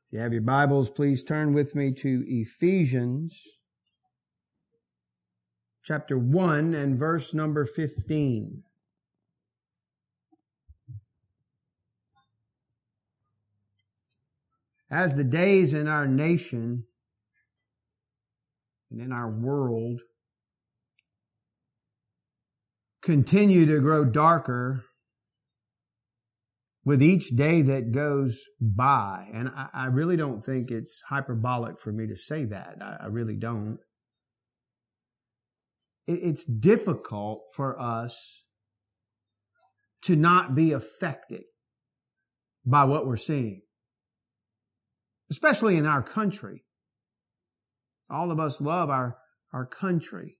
If you have your Bibles, please turn with me to Ephesians chapter 1 and verse number 15. As the days in our nation and in our world continue to grow darker with each day that goes by, and I really don't think it's hyperbolic for me to say that. I really don't. It's difficult for us to not be affected by what we're seeing, especially in our country. All of us love our country.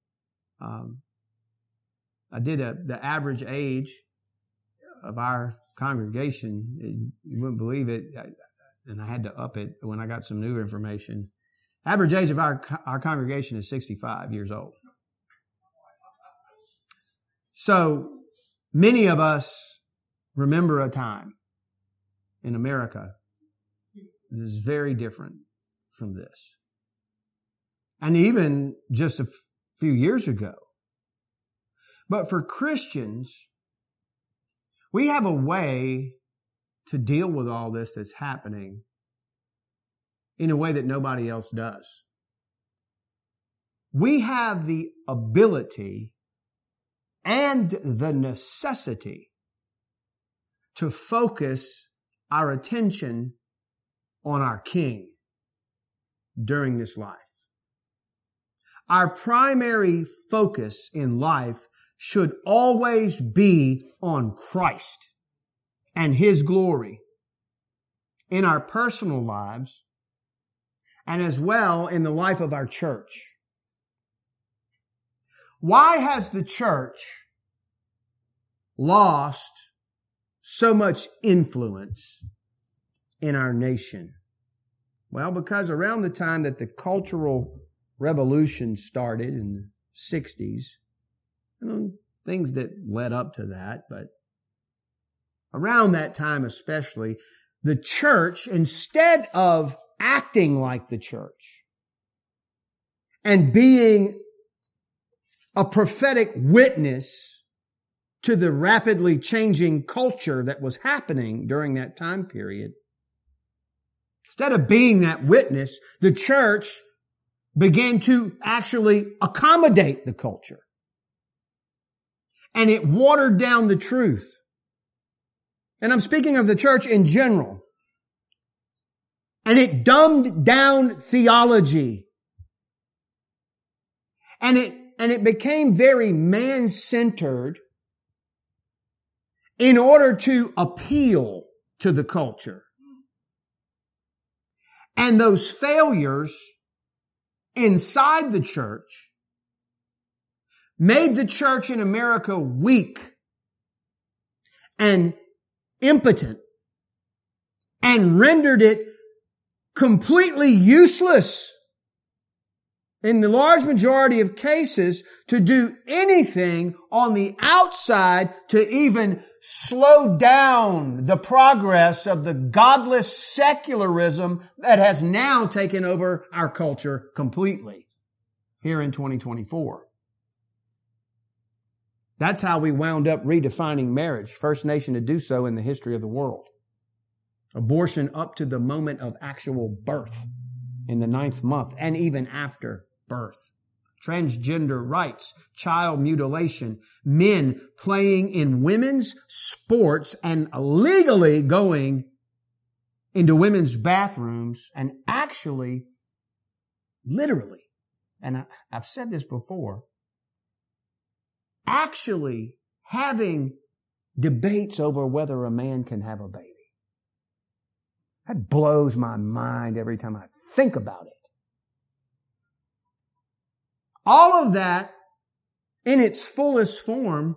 I did the average age of our congregation. You wouldn't believe it, and I had to up it when I got some new information. Average age of our congregation is 65 years old. So many of us remember a time in America that is very different from this. And even just a few years ago. But for Christians, we have a way to deal with all this that's happening in a way that nobody else does. We have the ability and the necessity to focus our attention on our King during this life. Our primary focus in life should always be on Christ and His glory in our personal lives and as well in the life of our church. Why has the church lost so much influence in our nation? Well, because around the time that the Cultural Revolution started in the 60s, things that led up to that, but around that time especially, the church, instead of acting like the church and being a prophetic witness to the rapidly changing culture that was happening during that time period, instead of being that witness, the church began to actually accommodate the culture. And it watered down the truth. And I'm speaking of the church in general. And it dumbed down theology. And it became very man-centered in order to appeal to the culture. And those failures inside the church made the church in America weak and impotent and rendered it completely useless in the large majority of cases to do anything on the outside to even slow down the progress of the godless secularism that has now taken over our culture completely here in 2024. That's how we wound up redefining marriage, first nation to do so in the history of the world. Abortion up to the moment of actual birth in the 9th month and even after birth. Transgender rights, child mutilation, men playing in women's sports and illegally going into women's bathrooms and actually, literally, and I've said this before, actually having debates over whether a man can have a baby. That blows my mind every time I think about it. All of that in its fullest form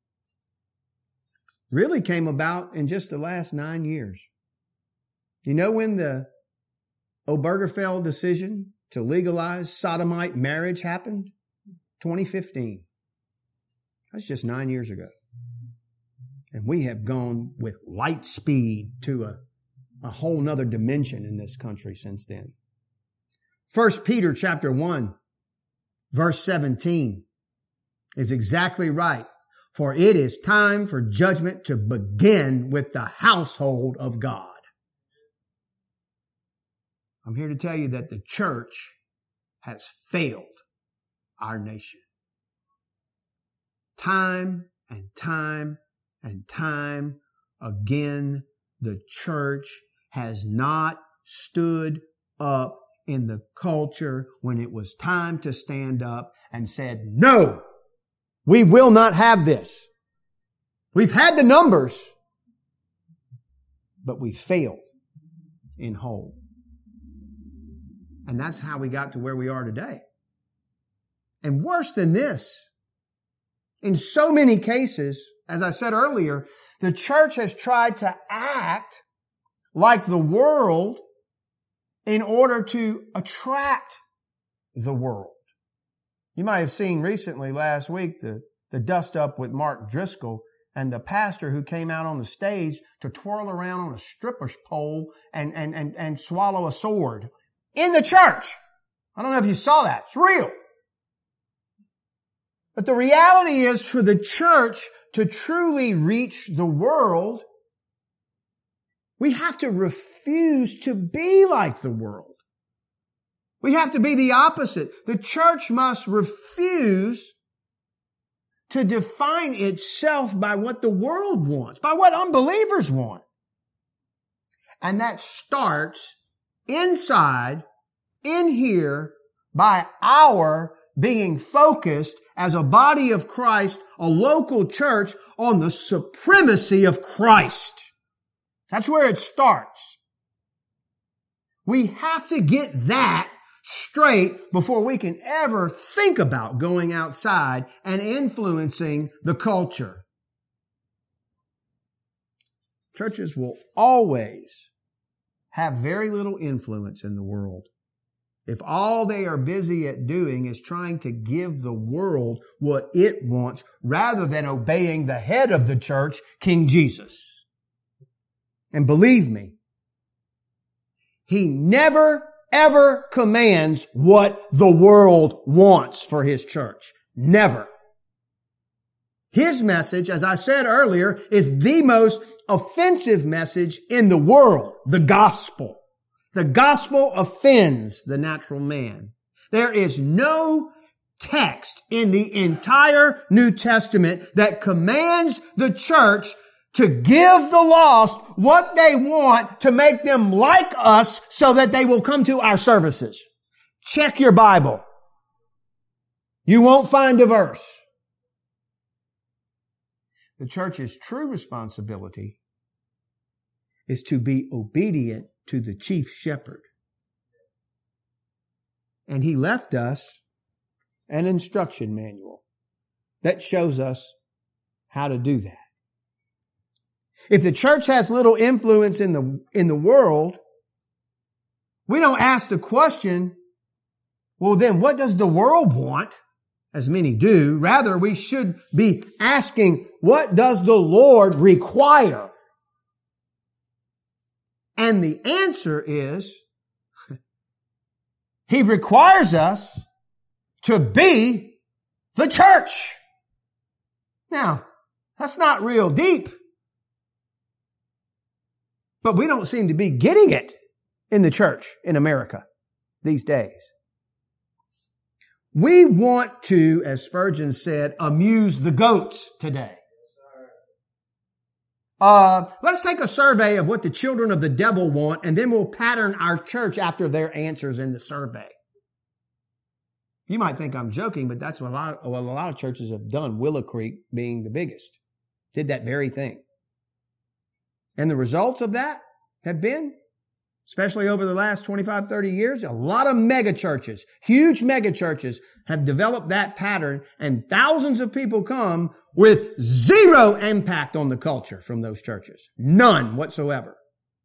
really came about in just the last 9 years. You know when the Obergefell decision to legalize sodomite marriage happened? 2015. That's just 9 years ago. And we have gone with light speed to a a whole nother dimension in this country since then. 1 Peter chapter 1, verse 17 is exactly right. For it is time for judgment to begin with the household of God. I'm here to tell you that the church has failed our nation. Time and time and time again, the church has not stood up in the culture when it was time to stand up and said, no, we will not have this. We've had the numbers, but we failed in whole. And that's how we got to where we are today. And worse than this, in so many cases, as I said earlier, the church has tried to act like the world in order to attract the world. You might have seen recently last week the dust up with Mark Driscoll and the pastor who came out on the stage to twirl around on a stripper's pole and swallow a sword in the church. I don't know if you saw that. It's real. But the reality is, for the church to truly reach the world, we have to refuse to be like the world. We have to be the opposite. The church must refuse to define itself by what the world wants, by what unbelievers want. And that starts inside, in here, by our being focused as a body of Christ, a local church, on the supremacy of Christ. That's where it starts. We have to get that straight before we can ever think about going outside and influencing the culture. Churches will always have very little influence in the world if all they are busy at doing is trying to give the world what it wants rather than obeying the head of the church, King Jesus. And believe me, He never ever commands what the world wants for His church. Never. His message, as I said earlier, is the most offensive message in the world, the gospel. The gospel offends the natural man. There is no text in the entire New Testament that commands the church to give the lost what they want to make them like us so that they will come to our services. Check your Bible. You won't find a verse. The church's true responsibility is to be obedient to the chief shepherd. And He left us an instruction manual that shows us how to do that. If the church has little influence in the world, we don't ask the question, well then what does the world want? As many do. Rather, we should be asking, what does the Lord require? And the answer is, He requires us to be the church. Now, that's not real deep. But we don't seem to be getting it in the church in America these days. We want to, as Spurgeon said, amuse the goats today. Let's take a survey of what the children of the devil want, and then we'll pattern our church after their answers in the survey. You might think I'm joking, but that's what a lot of churches have done, Willow Creek being the biggest. Did that very thing. And the results of that have been, especially over the last 25, 30 years, a lot of mega churches, huge mega churches have developed that pattern, and thousands of people come with zero impact on the culture from those churches. None whatsoever.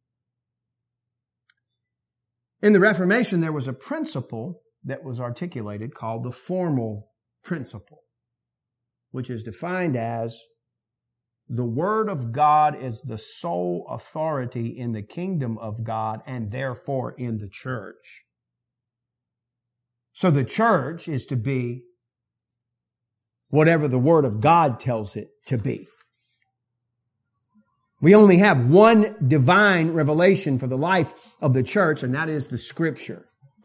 In the Reformation, there was a principle that was articulated called the formal principle, which is defined as the Word of God is the sole authority in the kingdom of God and therefore in the church. So the church is to be whatever the Word of God tells it to be. We only have one divine revelation for the life of the church, and that is the Scripture.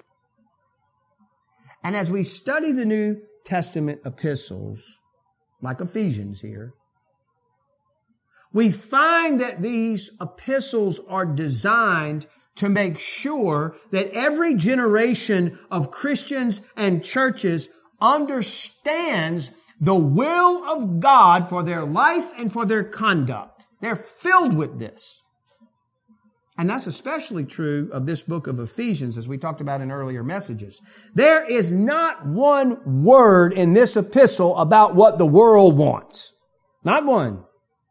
And as we study the New Testament epistles, like Ephesians here, we find that these epistles are designed to make sure that every generation of Christians and churches understands the will of God for their life and for their conduct. They're filled with this. And that's especially true of this book of Ephesians, as we talked about in earlier messages. There is not one word in this epistle about what the world wants. Not one.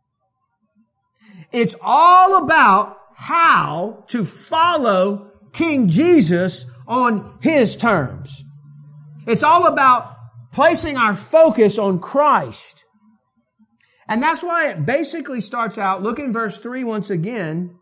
It's all about how to follow King Jesus on His terms. It's all about placing our focus on Christ. And that's why it basically starts out, look in verse 3 once again.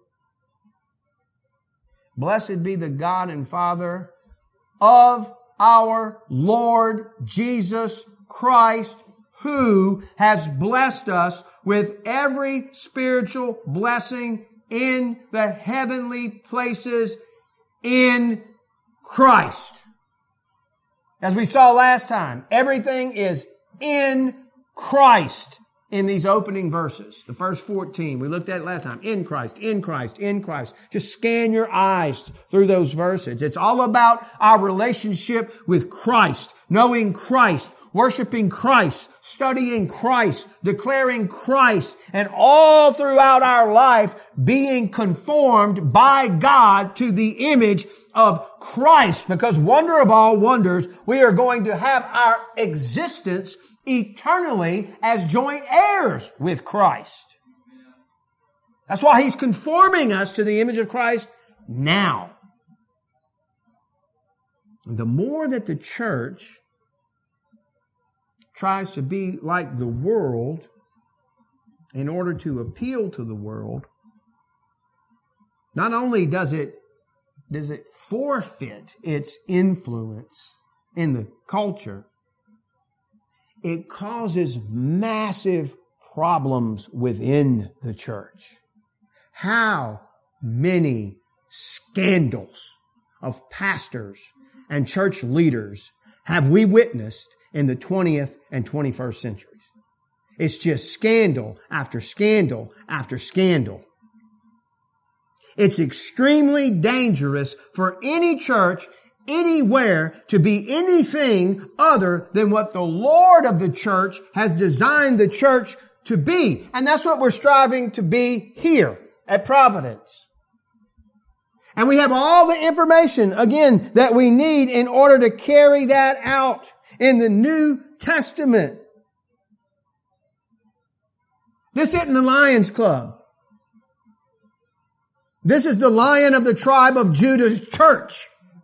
Blessed be the God and Father of our Lord Jesus Christ, who has blessed us with every spiritual blessing in the heavenly places in Christ. As we saw last time, everything is in Christ. In these opening verses, the first 14, we looked at it last time. In Christ, in Christ, in Christ. Just scan your eyes through those verses. It's all about our relationship with Christ, knowing Christ, worshiping Christ, studying Christ, declaring Christ, and all throughout our life being conformed by God to the image of Christ. Because wonder of all wonders, we are going to have our existence eternally as joint heirs with Christ. That's why He's conforming us to the image of Christ now. The more that the church tries to be like the world in order to appeal to the world, not only does it forfeit its influence in the culture, it causes massive problems within the church. How many scandals of pastors and church leaders have we witnessed in the 20th and 21st centuries? It's just scandal after scandal after scandal. It's extremely dangerous for any church anywhere to be anything other than what the Lord of the church has designed the church to be. And that's what we're striving to be here at Providence. And we have all the information, again, that we need in order to carry that out in the New Testament. This isn't the Lions Club. This is the Lion of the tribe of Judah's church.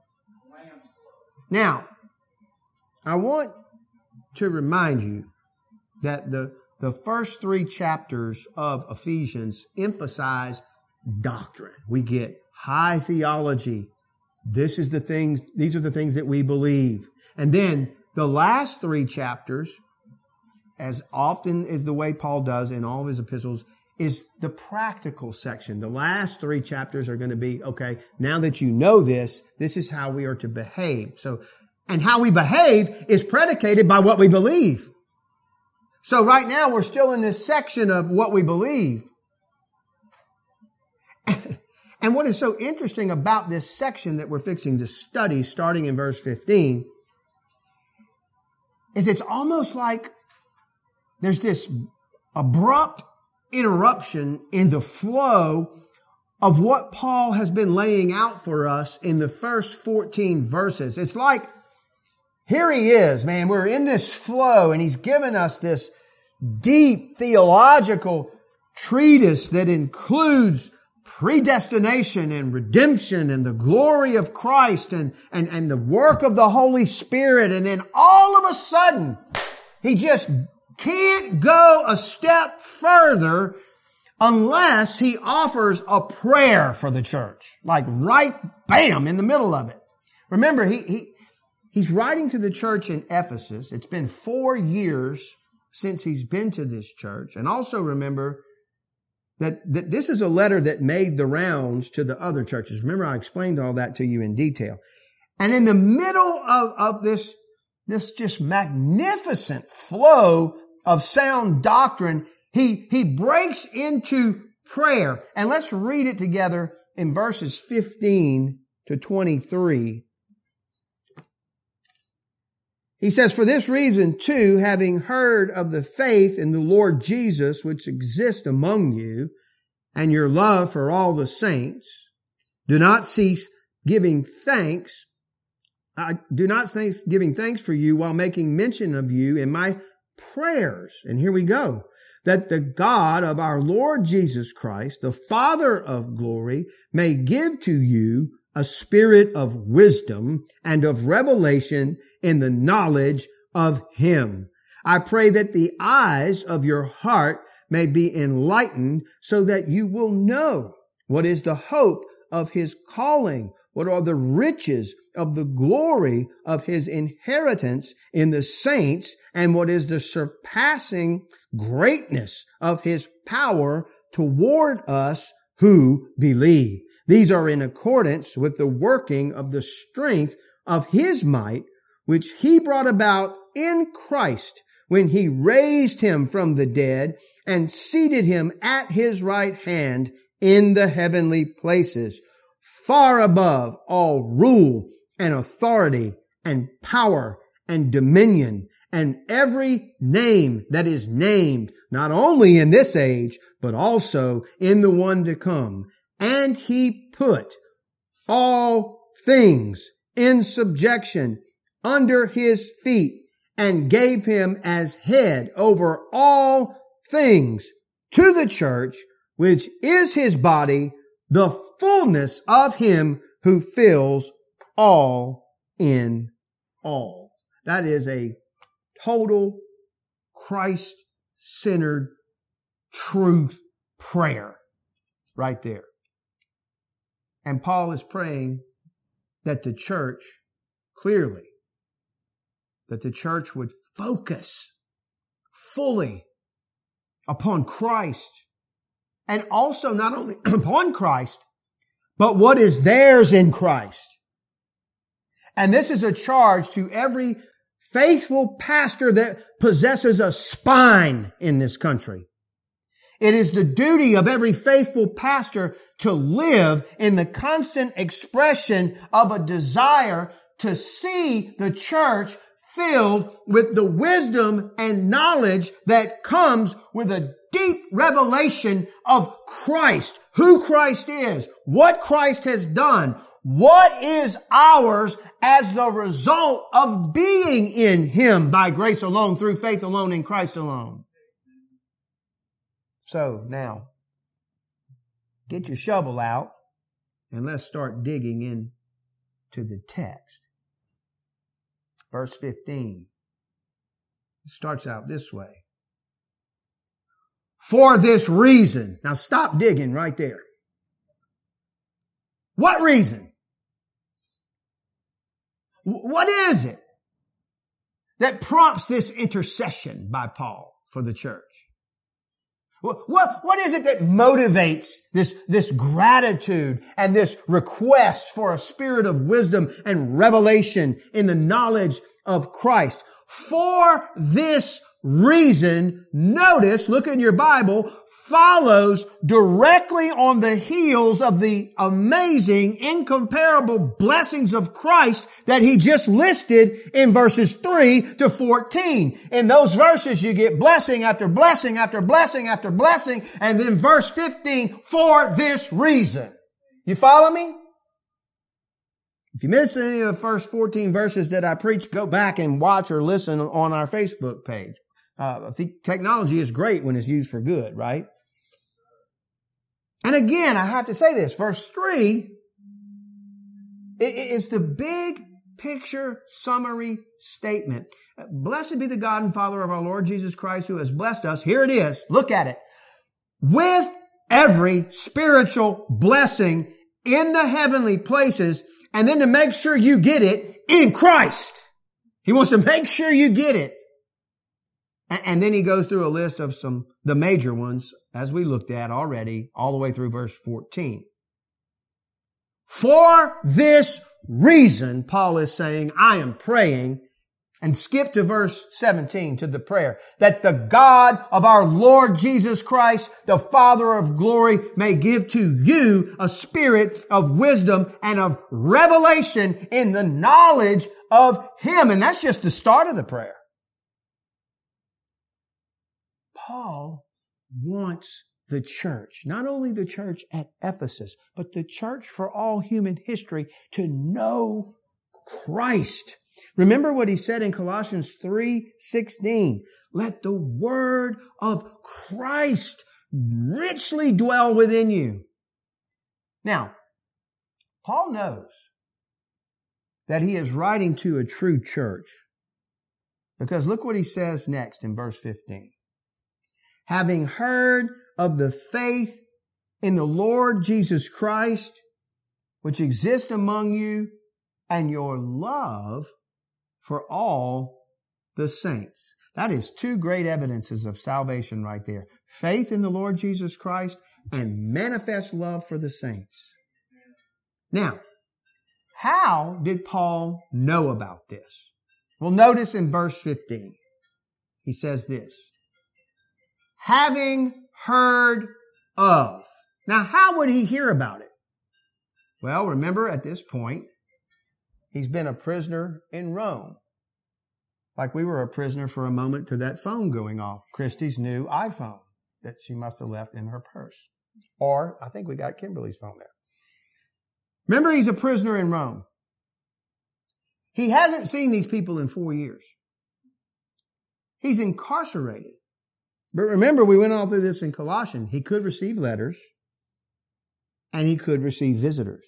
Now, I want to remind you that the first 3 chapters of Ephesians emphasize doctrine. We get high theology. These are the things that we believe. And then the last 3 chapters, as often as the way Paul does in all of his epistles, is the practical section. The last 3 chapters are going to be, okay, now that you know this is how we are to behave. So, and how we behave is predicated by what we believe. So right now we're still in this section of what we believe. And what is so interesting about this section that we're fixing to study, starting in verse 15, is it's almost like there's this abrupt interruption in the flow of what Paul has been laying out for us in the first 14 verses. It's like, here he is, man, we're in this flow and he's given us this deep theological treatise that includes predestination and redemption and the glory of Christ and the work of the Holy Spirit. And then all of a sudden, he just can't go a step further unless he offers a prayer for the church. Like right, bam, in the middle of it. Remember, he's writing to the church in Ephesus. It's been 4 years since he's been to this church. And also remember that this is a letter that made the rounds to the other churches. Remember, I explained all that to you in detail. And in the middle of this just magnificent flow of sound doctrine, he breaks into prayer. And let's read it together in verses 15 to 23. He says, "For this reason, too, having heard of the faith in the Lord Jesus which exists among you, and your love for all the saints, do not cease giving thanks. Do not cease giving thanks for you while making mention of you in my prayers." And here we go. "That the God of our Lord Jesus Christ, the Father of glory, may give to you a spirit of wisdom and of revelation in the knowledge of him. I pray that the eyes of your heart may be enlightened so that you will know what is the hope of his calling, what are the riches of the glory of his inheritance in the saints, and what is the surpassing greatness of his power toward us who believe. These are in accordance with the working of the strength of his might, which he brought about in Christ when he raised him from the dead and seated him at his right hand in the heavenly places, far above all rule and authority and power and dominion and every name that is named, not only in this age, but also in the one to come. And he put all things in subjection under his feet and gave him as head over all things to the church, which is his body, the fullness of him who fills all in all. That is a total Christ-centered truth prayer right there. And Paul is praying that the church, clearly, that the church would focus fully upon Christ, and also not only upon Christ, but what is theirs in Christ. And this is a charge to every faithful pastor that possesses a spine in this country. It is the duty of every faithful pastor to live in the constant expression of a desire to see the church filled with the wisdom and knowledge that comes with a deep revelation of Christ, who Christ is, what Christ has done, what is ours as the result of being in him by grace alone, through faith alone, in Christ alone. So now, get your shovel out and let's start digging into the text. Verse 15. It starts out this way. For this reason. Now stop digging right there. What reason? What is it that prompts this intercession by Paul for the church? What is it that motivates this gratitude and this request for a spirit of wisdom and revelation in the knowledge of Christ? For this reason, notice, look in your Bible, follows directly on the heels of the amazing, incomparable blessings of Christ that he just listed in verses 3 to 14. In those verses, you get blessing after blessing after blessing after blessing. And then verse 15, for this reason. You follow me? If you missed any of the first 14 verses that I preached, go back and watch or listen on our Facebook page. I think technology is great when it's used for good, right? And again, I have to say this, verse 3, it's the big picture summary statement. Blessed be the God and Father of our Lord Jesus Christ, who has blessed us. Here it is. Look at it. With every spiritual blessing in the heavenly places, and then to make sure you get it in Christ. He wants to make sure you get it. And then he goes through a list of the major ones, as we looked at already, all the way through verse 14. For this reason, Paul is saying, I am praying, and skip to verse 17 to the prayer, that the God of our Lord Jesus Christ, the Father of glory, may give to you a spirit of wisdom and of revelation in the knowledge of Him. And that's just the start of the prayer. Paul wants the church, not only the church at Ephesus, but the church for all human history, to know Christ. Remember what he said in Colossians 3:16. Let the word of Christ richly dwell within you. Now, Paul knows that he is writing to a true church, because look what he says next in verse 15. Having heard of the faith in the Lord Jesus Christ, which exists among you, and your love for all the saints. That is two great evidences of salvation right there. Faith in the Lord Jesus Christ and manifest love for the saints. Now, how did Paul know about this? Well, notice in verse 15, he says this. Having heard of. Now, how would he hear about it? Well, remember at this point, he's been a prisoner in Rome. Like we were a prisoner for a moment to that phone going off. Christy's new iPhone that she must have left in her purse. Or I think we got Kimberly's phone there. Remember, he's a prisoner in Rome. He hasn't seen these people in 4 years. He's incarcerated. But remember, we went all through this in Colossians. He could receive letters and he could receive visitors.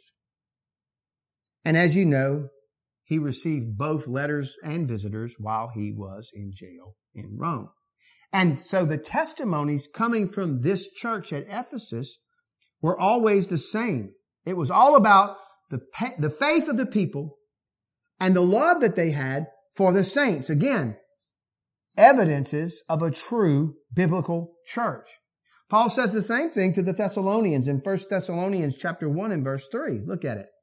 And as you know, he received both letters and visitors while he was in jail in Rome. And so the testimonies coming from this church at Ephesus were always the same. It was all about the faith of the people and the love that they had for the saints. Again, evidences of a true biblical church. Paul says the same thing to the Thessalonians in 1 Thessalonians chapter 1 and verse 3. Look at it.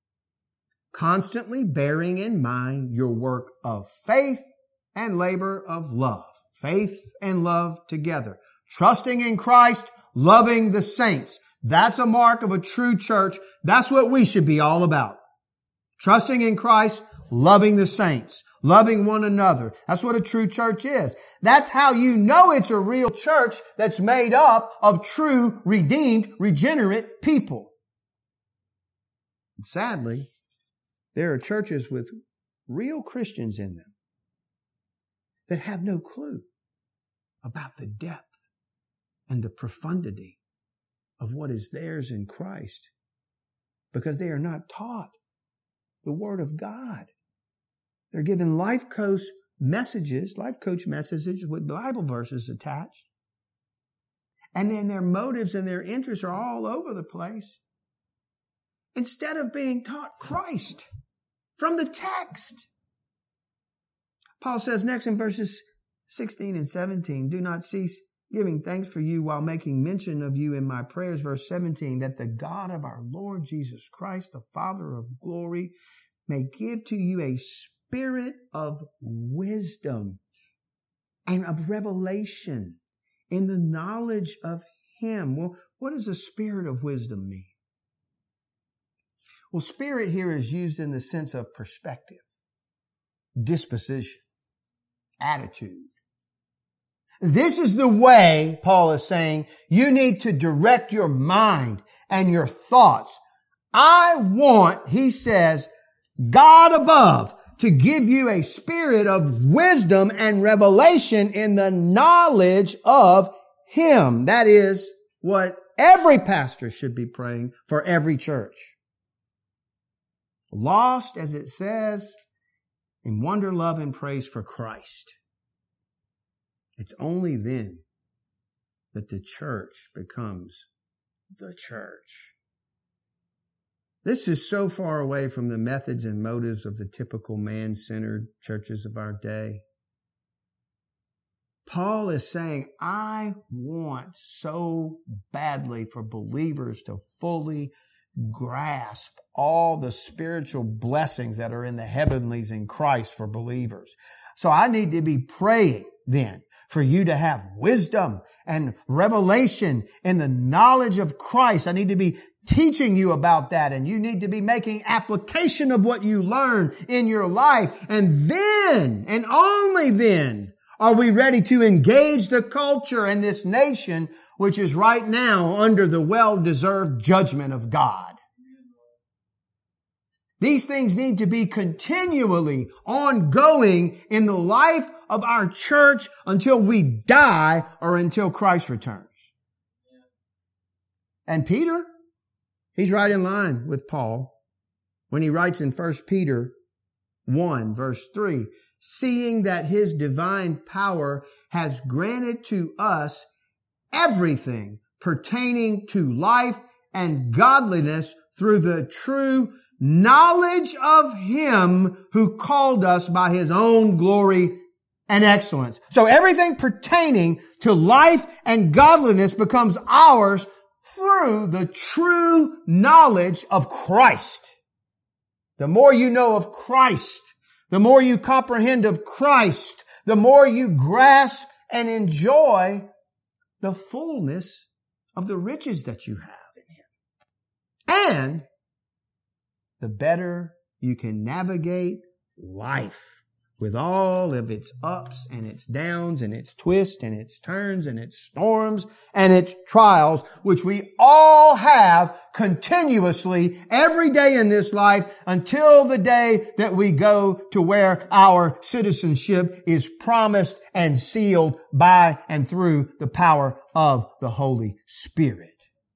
Constantly bearing in mind your work of faith and labor of love. Faith and love together. Trusting in Christ, loving the saints. That's a mark of a true church. That's what we should be all about. Trusting in Christ, loving the saints, loving one another. That's what a true church is. That's how you know it's a real church that's made up of true, redeemed, regenerate people. And sadly, there are churches with real Christians in them that have no clue about the depth and the profundity of what is theirs in Christ, because they are not taught the Word of God. They're given life coach messages with Bible verses attached. And then their motives and their interests are all over the place, instead of being taught Christ from the text. Paul says next in verses 16 and 17, do not cease giving thanks for you while making mention of you in my prayers. Verse 17, that the God of our Lord Jesus Christ, the Father of glory, may give to you a spirit of wisdom and of revelation in the knowledge of Him. Well, what does a spirit of wisdom mean? Well, spirit here is used in the sense of perspective, disposition, attitude. This is the way, Paul is saying, you need to direct your mind and your thoughts. I want, he says, God above to give you a spirit of wisdom and revelation in the knowledge of Him. That is what every pastor should be praying for every church. lost, as it says, in wonder, love, and praise for Christ. It's only then that the church becomes the church. This is so far away from the methods and motives of the typical man-centered churches of our day. Paul is saying, I want so badly for believers to fully grasp all the spiritual blessings that are in the heavenlies in Christ for believers. So I need to be praying then for you to have wisdom and revelation in the knowledge of Christ. I need to be teaching you about that, and you need to be making application of what you learn in your life. And then, and only then, are we ready to engage the culture and this nation, which is right now under the well-deserved judgment of God. These things need to be continually ongoing in the life of our church until we die or until Christ returns. And Peter, he's right in line with Paul when he writes in 1 Peter 1 verse 3, seeing that his divine power has granted to us everything pertaining to life and godliness through the true knowledge of him who called us by his own glory and excellence. So everything pertaining to life and godliness becomes ours through the true knowledge of Christ. The more you know of Christ, the more you comprehend of Christ, the more you grasp and enjoy the fullness of the riches that you have in him. And the better you can navigate life with all of its ups and its downs and its twists and its turns and its storms and its trials, which we all have continuously every day in this life until the day that we go to where our citizenship is promised and sealed by and through the power of the Holy Spirit.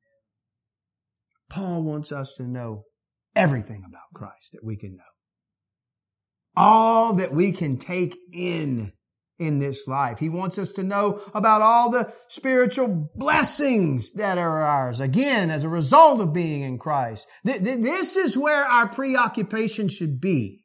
Paul wants us to know everything about Christ that we can know. All that we can take in this life. He wants us to know about all the spiritual blessings that are ours, again, as a result of being in Christ. This is where our preoccupation should be.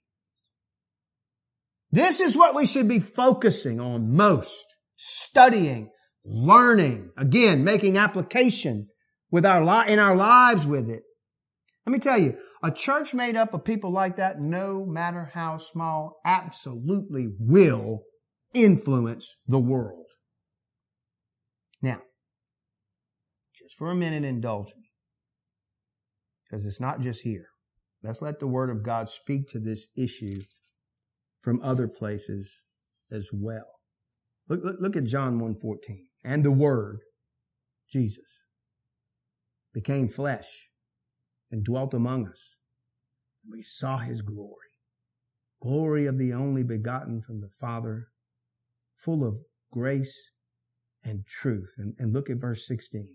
This is what we should be focusing on most. Studying, learning, again, making application in our lives with it. Let me tell you, a church made up of people like that, no matter how small, absolutely will influence the world. Now, just for a minute, indulge me, because it's not just here. Let's let the Word of God speak to this issue from other places as well. Look at John 1:14. And the Word, Jesus, became flesh and dwelt among us. We saw his glory, glory of the only begotten from the Father, full of grace and truth. And look at verse 16.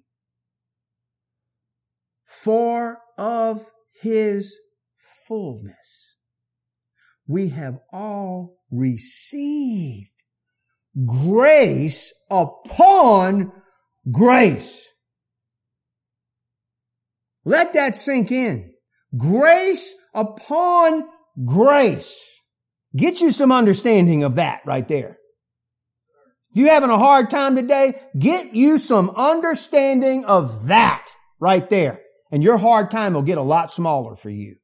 For of his fullness we have all received grace upon grace. Let that sink in. Grace upon grace. Get you some understanding of that right there. You having a hard time today? Get you some understanding of that right there. And your hard time will get a lot smaller for you.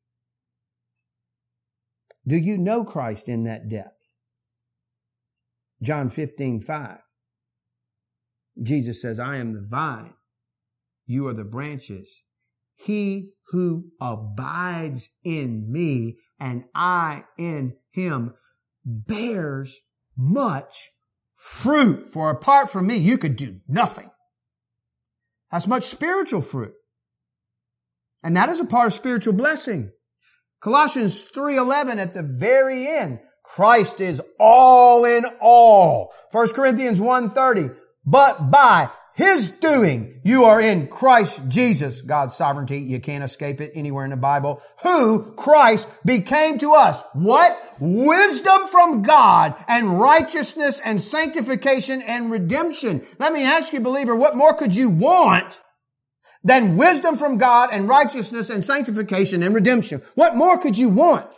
Do you know Christ in that depth? John 15:5. Jesus says, I am the vine. You are the branches. He who abides in me and I in him bears much fruit. For apart from me, you could do nothing. That's much spiritual fruit. And that is a part of spiritual blessing. Colossians 3:11 at the very end. Christ is all in all. 1 Corinthians 1:30. But by His doing. You are in Christ Jesus, God's sovereignty. You can't escape it anywhere in the Bible. Who Christ became to us. What? Wisdom from God and righteousness and sanctification and redemption. Let me ask you, believer, what more could you want than wisdom from God and righteousness and sanctification and redemption? What more could you want?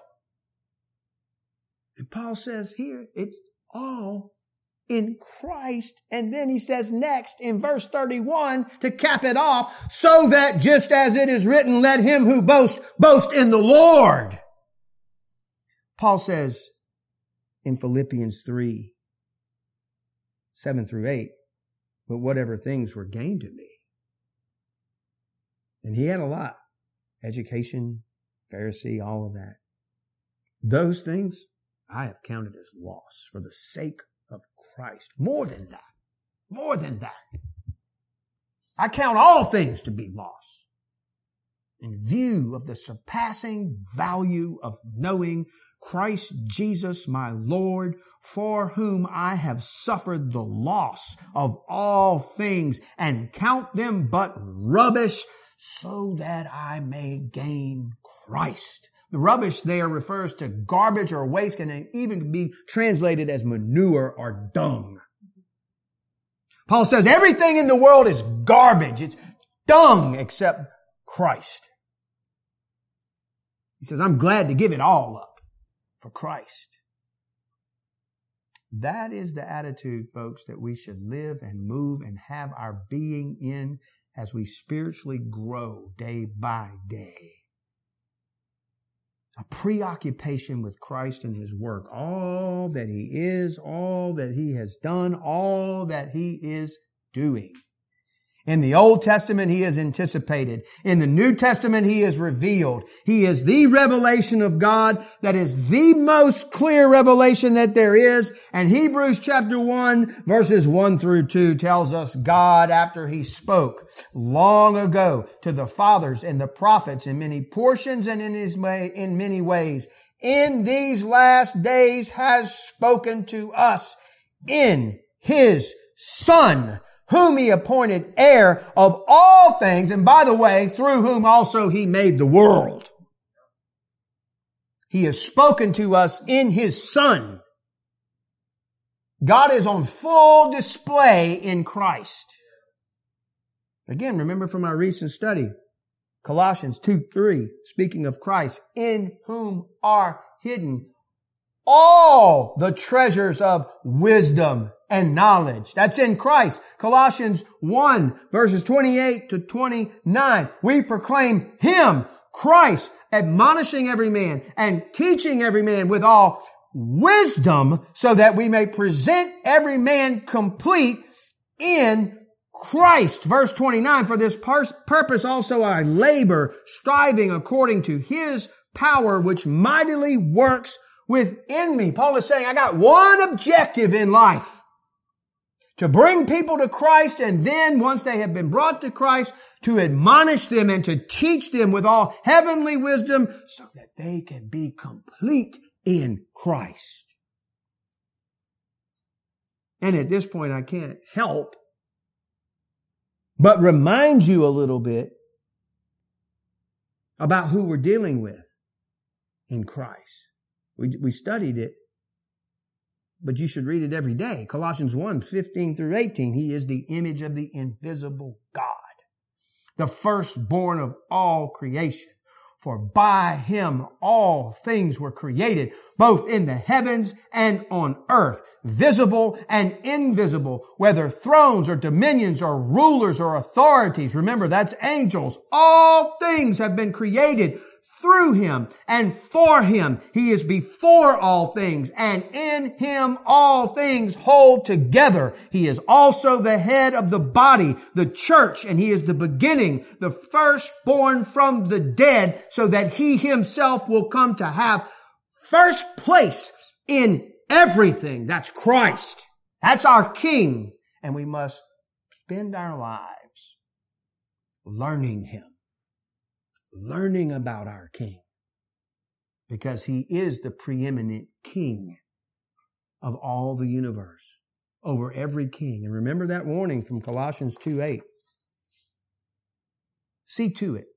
And Paul says here, it's all in Christ. And then he says next in verse 31 to cap it off, so that just as it is written, let him who boasts, boast in the Lord. Paul says in Philippians 3, 7 through 8, but whatever things were gained to me. And he had a lot. Education, Pharisee, all of that. Those things I have counted as loss for the sake of Christ. More than that. More than that. I count all things to be loss in view of the surpassing value of knowing Christ Jesus my Lord, for whom I have suffered the loss of all things and count them but rubbish, so that I may gain Christ. The rubbish there refers to garbage or waste, and it even can be translated as manure or dung. Paul says everything in the world is garbage. It's dung except Christ. He says, I'm glad to give it all up for Christ. That is the attitude, folks, that we should live and move and have our being in as we spiritually grow day by day. A preoccupation with Christ and His work. All that He is, all that He has done, all that He is doing. In the Old Testament, He is anticipated. In the New Testament, He is revealed. He is the revelation of God that is the most clear revelation that there is. And Hebrews chapter 1, verses 1 through 2 tells us God, after He spoke long ago to the fathers and the prophets in many portions and in many ways, in these last days has spoken to us in His Son, whom He appointed heir of all things, and by the way, through whom also He made the world. He has spoken to us in His Son. God is on full display in Christ. Again, remember from our recent study, Colossians 2:3, speaking of Christ, in whom are hidden all the treasures of wisdom and knowledge. That's in Christ. Colossians 1 verses 28 to 29. We proclaim Him, Christ, admonishing every man and teaching every man with all wisdom, so that we may present every man complete in Christ. Verse 29, for this purpose also I labor, striving according to His power, which mightily works within me. Paul is saying, I got one objective in life. To bring people to Christ, and then once they have been brought to Christ, to admonish them and to teach them with all heavenly wisdom so that they can be complete in Christ. And at this point, I can't help but remind you a little bit about who we're dealing with in Christ. We studied it, but you should read it every day. Colossians 1, 15 through 18. He is the image of the invisible God, the firstborn of all creation. For by Him all things were created, both in the heavens and on earth, visible and invisible, whether thrones or dominions or rulers or authorities. Remember, that's angels. All things have been created through Him and for Him. He is before all things, and in Him all things hold together. He is also the head of the body, the church, and He is the beginning, the firstborn from the dead, so that He Himself will come to have first place in everything. That's Christ. That's our King. And we must spend our lives learning Him. Learning about our King, because He is the preeminent King of all the universe. over every king. And remember that warning from Colossians 2:8. See to it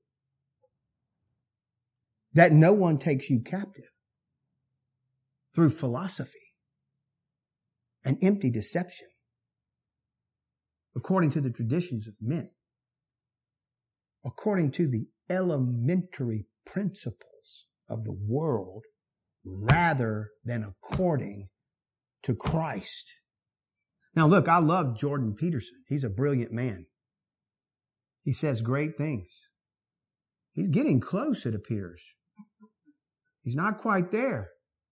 that no one takes you captive through philosophy and empty deception, according to the traditions of men, according to the elementary principles of the world, rather than according to Christ. Now look, I love Jordan Peterson. He's a brilliant man. He says great things. He's getting close, it appears. He's not quite there.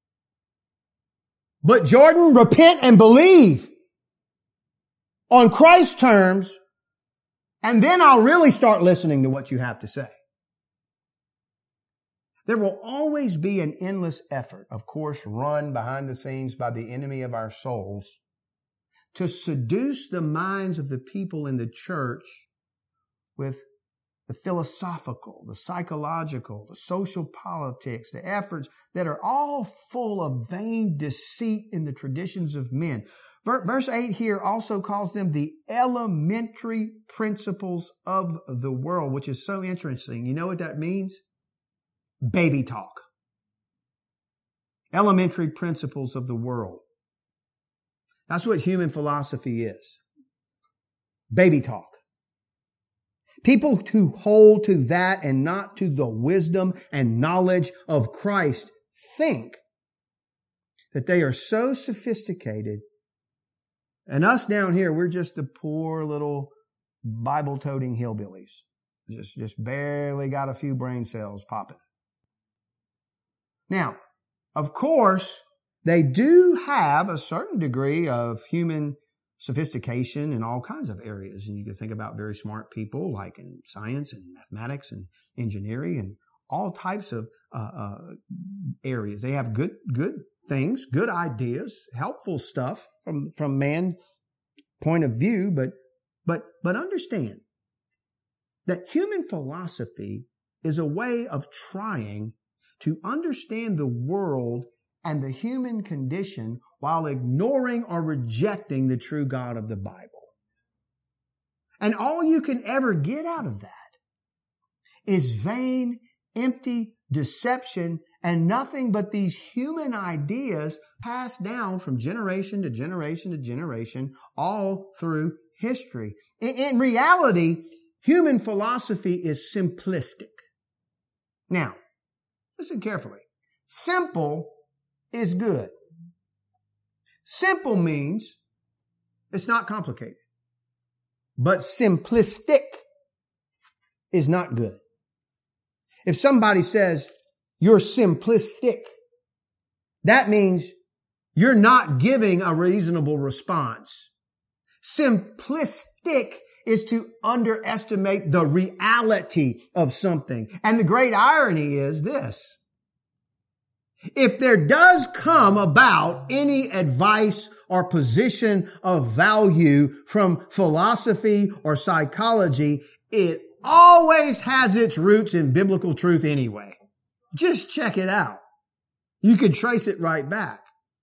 But Jordan, repent and believe on Christ's terms, and then I'll really start listening to what you have to say. There will always be an endless effort, of course, run behind the scenes by the enemy of our souls, to seduce the minds of the people in the church with the philosophical, the psychological, the social politics, the efforts that are all full of vain deceit in the traditions of men. Verse 8 here also calls them the elementary principles of the world, which is so interesting. You know what that means? Baby talk. Elementary principles of the world. That's what human philosophy is. Baby talk. People who hold to that and not to the wisdom and knowledge of Christ think that they are so sophisticated, and us down here, we're just the poor little Bible-toting hillbillies. Just barely got a few brain cells popping. Now, of course, they do have a certain degree of human sophistication in all kinds of areas. And you can think about very smart people like in science and mathematics and engineering and all types of areas. They have good things, good ideas, helpful stuff from man's point of view, but understand that human philosophy is a way of trying to understand the world and the human condition while ignoring or rejecting the true God of the Bible. And all you can ever get out of that is vain, empty deception and nothing but these human ideas passed down from generation to generation to generation all through history. In reality, human philosophy is simplistic. Now, listen carefully. Simple is good. Simple means it's not complicated. But simplistic is not good. If somebody says you're simplistic, that means you're not giving a reasonable response. Simplistic is to underestimate the reality of something. And the great irony is this. If there does come about any advice or position of value from philosophy or psychology, it always has its roots in biblical truth anyway. Just check it out. You could trace it right back.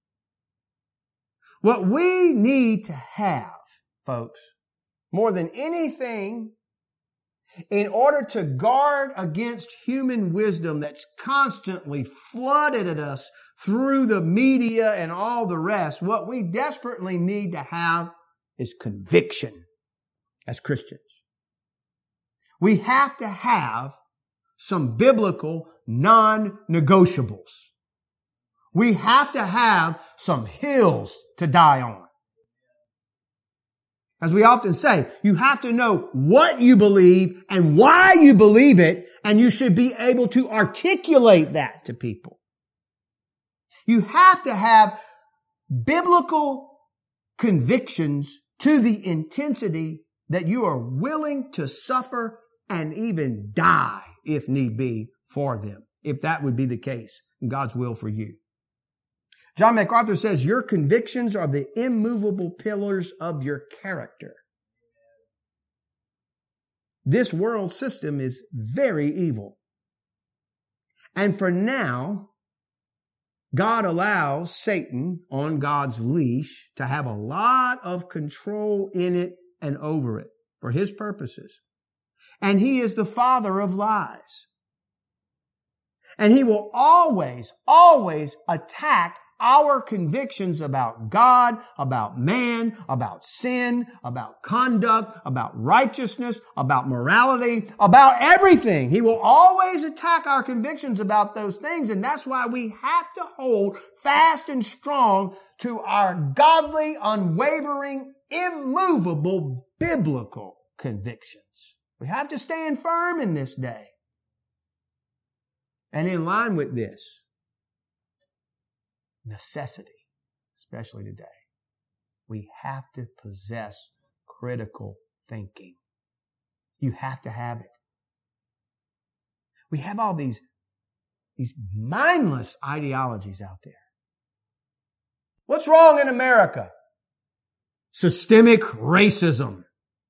What we need to have, folks, more than anything, in order to guard against human wisdom that's constantly flooded at us through the media and all the rest, what we desperately need to have is conviction as Christians. We have to have some biblical non-negotiables. We have to have some hills to die on. As we often say, you have to know what you believe and why you believe it, and you should be able to articulate that to people. You have to have biblical convictions to the intensity that you are willing to suffer and even die, if need be, for them, if that would be the case in God's will for you. John MacArthur says, your convictions are the immovable pillars of your character. This world system is very evil. And for now, God allows Satan on God's leash to have a lot of control in it and over it for his purposes. And he is the father of lies. And he will always, always attack our convictions about God, about man, about sin, about conduct, about righteousness, about morality, about everything. He will always attack our convictions about those things. And that's why we have to hold fast and strong to our godly, unwavering, immovable, biblical convictions. We have to stand firm in this day. And in line with this, necessity, especially today, we have to possess critical thinking. You have to have it. We have all these mindless ideologies out there. What's wrong in America? Systemic racism.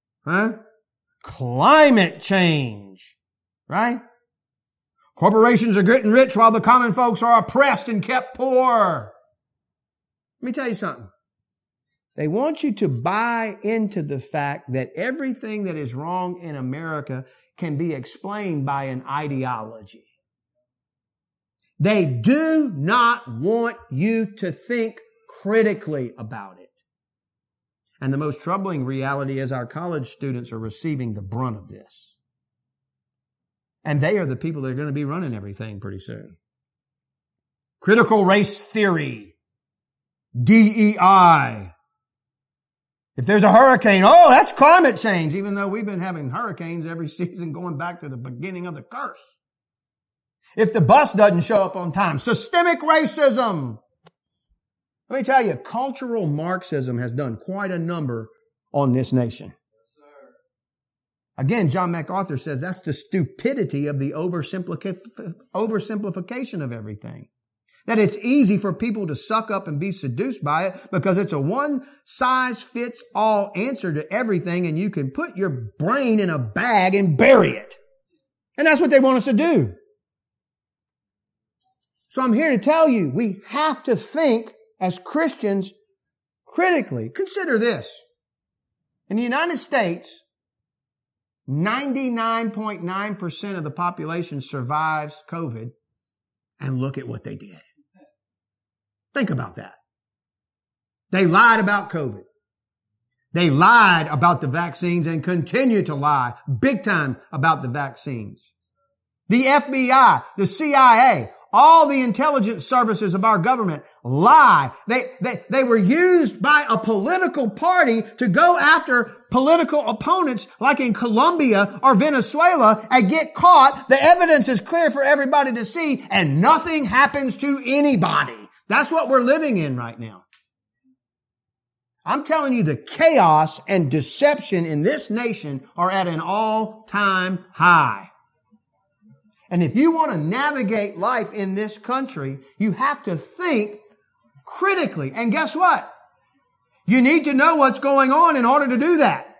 Climate change. Right? Corporations are getting rich while the common folks are oppressed and kept poor. Let me tell you something. They want you to buy into the fact that everything that is wrong in America can be explained by an ideology. They do not want you to think critically about it. And the most troubling reality is our college students are receiving the brunt of this. And they are the people that are going to be running everything pretty soon. Critical race theory. DEI. If there's a hurricane, oh, that's climate change, even though we've been having hurricanes every season going back to the beginning of the curse. If the bus doesn't show up on time, systemic racism. Let me tell you, cultural Marxism has done quite a number on this nation. Again, John MacArthur says that's the stupidity of the oversimplification of everything. That it's easy for people to suck up and be seduced by it because it's a one-size-fits-all answer to everything, and you can put your brain in a bag and bury it. And that's what they want us to do. So I'm here to tell you, we have to think as Christians critically. Consider this. In the United States, 99.9% of the population survives COVID, and look at what they did. Think about that. They lied about COVID. They lied about the vaccines and continue to lie big time about the vaccines. The FBI, the CIA, all the intelligence services of our government lie. They were used by a political party to go after political opponents like in Colombia or Venezuela and get caught. The evidence is clear for everybody to see and nothing happens to anybody. That's what we're living in right now. I'm telling you, the chaos and deception in this nation are at an all-time high. And if you want to navigate life in this country, you have to think critically. And guess what? You need to know what's going on in order to do that.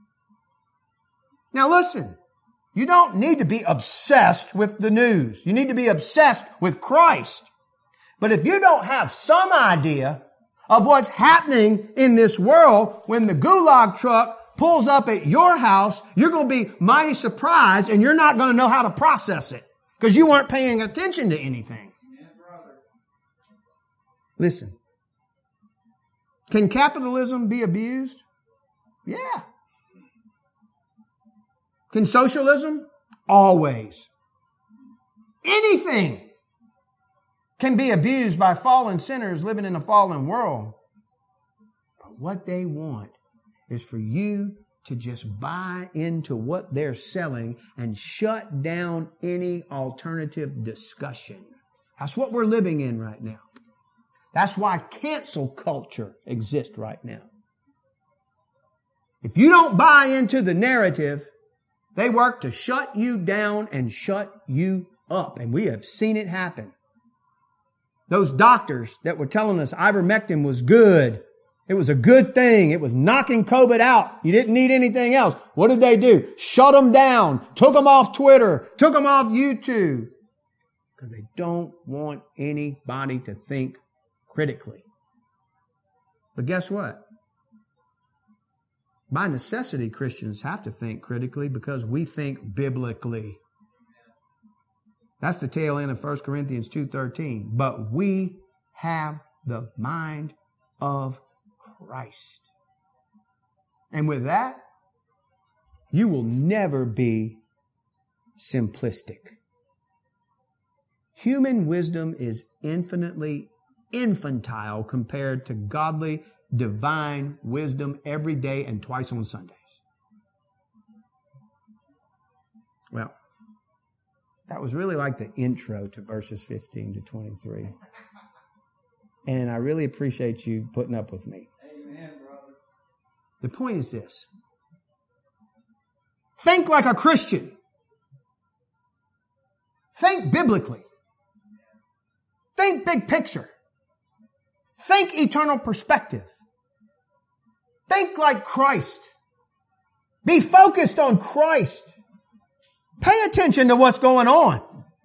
Now listen, you don't need to be obsessed with the news. You need to be obsessed with Christ. But if you don't have some idea of what's happening in this world, when the gulag truck pulls up at your house, you're going to be mighty surprised and you're not going to know how to process it because you weren't paying attention to anything. Listen, can capitalism be abused? Yeah. Can socialism? Always. Anything can be abused by fallen sinners living in a fallen world. But what they want is for you to just buy into what they're selling and shut down any alternative discussion. That's what we're living in right now. That's why cancel culture exists right now. If you don't buy into the narrative, they work to shut you down and shut you up. And we have seen it happen. Those doctors that were telling us ivermectin was good. It was a good thing. It was knocking COVID out. You didn't need anything else. What did they do? Shut them down. Took them off Twitter. Took them off YouTube. because they don't want anybody to think critically. But guess what? By necessity, Christians have to think critically because we think biblically. That's the tail end of 1 Corinthians 2:13. But we have the mind of Christ. And with that, you will never be simplistic. Human wisdom is infinitely infantile compared to godly, divine wisdom every day and twice on Sundays. Well, that was really like the intro to verses 15 to 23. And I really appreciate you putting up with me. Amen, brother. The point is this. Think like a Christian. Think biblically. Think big picture. Think eternal perspective. Think like Christ. Be focused on Christ. Pay attention to what's going on.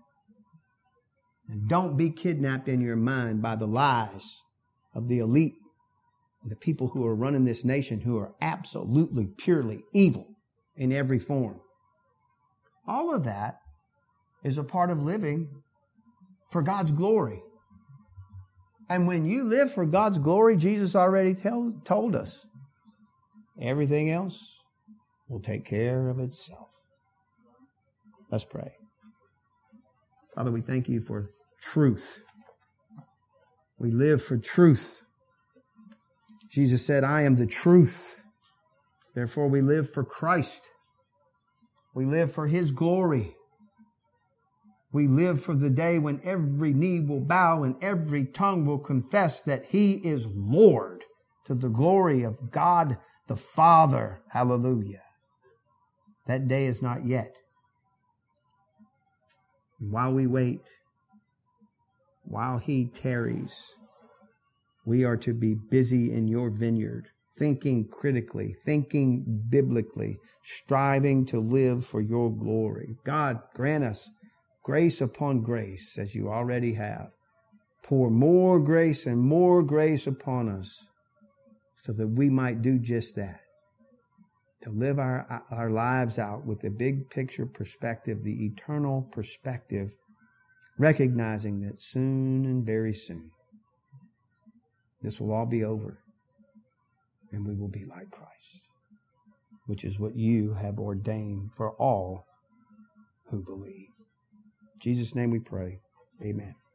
And don't be kidnapped in your mind by the lies of the elite, the people who are running this nation who are absolutely, purely evil in every form. All of that is a part of living for God's glory. And when you live for God's glory, Jesus already told us, everything else will take care of itself. Let's pray. Father, we thank you for truth. We live for truth. Jesus said, I am the truth. Therefore, we live for Christ. We live for His glory. We live for the day when every knee will bow and every tongue will confess that He is Lord, to the glory of God the Father. Hallelujah. That day is not yet. And while we wait, while He tarries, we are to be busy in your vineyard, thinking critically, thinking biblically, striving to live for your glory. God, grant us grace upon grace, as you already have. Pour more grace and more grace upon us so that we might do just that. To live our lives out with the big picture perspective, the eternal perspective, recognizing that soon and very soon, this will all be over and we will be like Christ, which is what you have ordained for all who believe. In Jesus' name we pray. Amen.